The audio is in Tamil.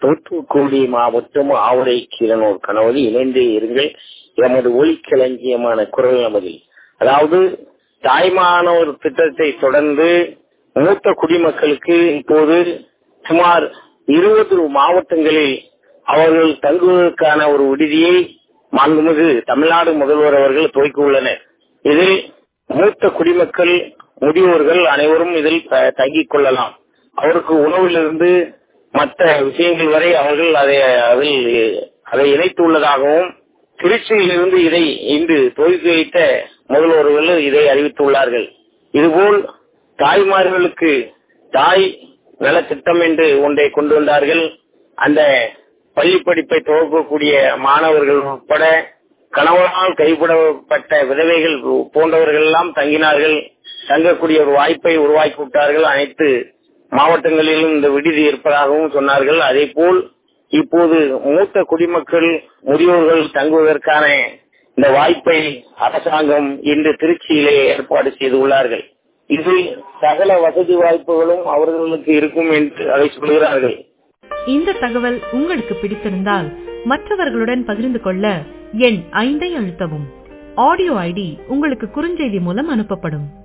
தூத்துக்குடி மாவட்டம் ஆவரை கீரனூர் கணவதி இணைந்தே இருங்கள். எமது ஒளிக்களஞ்சியமான குரல் நமது. அதாவது தாய்மானவர் திட்டத்தை தொடர்ந்து மூத்த குடிமக்களுக்கு இப்போது சுமார் 20 மாவட்டங்களில் அவர்கள் தங்குவதற்கான ஒரு விடுதியை மாண்புமிகு தமிழ்நாடு முதல்வர் அவர்கள் துவக்கியுள்ளனர். இதில் மூத்த குடிமக்கள் முதியோர்கள் அனைவரும் இதில் தங்கிக் கொள்ளலாம். அவருக்கு உணவிலிருந்து மற்ற விஷயங்கள் வரை அவர்கள் அதை இணைத்துள்ளதாகவும் திருச்சியிலிருந்து இதை இன்று துவக்கி வைத்த முதல்வர்கள் இதை அறிவித்துள்ளார்கள். இதுபோல் தாய்மார்களுக்கு தாய் நல திட்டம் என்று ஒன்றை கொண்டு வந்தார்கள். அந்த பள்ளி படிப்பை துவக்கக்கூடிய மாணவர்கள் உட்பட கணவனால் கைவிடப்பட்ட விதவைகள் போன்றவர்கள் எல்லாம் தங்கினார்கள். தங்கக்கூடிய ஒரு வாய்ப்பை உருவாக்கி விட்டார்கள். அனைத்து மாவட்டங்களிலும் இந்த விடுதி இருப்பதாகவும் சொன்னார்கள். அதே போல் இப்போது மூத்த குடிமக்கள் முதியோர்கள் தங்குவதற்கான இந்த வாய்ப்பை அரசாங்கம் இன்று திருச்சியிலே ஏற்பாடு செய்துள்ளார்கள். இதில் சகல வசதி வாய்ப்புகளும் அவர்களுக்கு இருக்கும் என்று அதை சொல்கிறார்கள். இந்த தகவல் உங்களுக்கு பிடித்திருந்தால் மற்றவர்களுடன் பகிர்ந்து கொள்ள எண் 5 அழுத்தவும். ஆடியோ ஐடி உங்களுக்கு குறுஞ்செய்தி மூலம் அனுப்பப்படும்.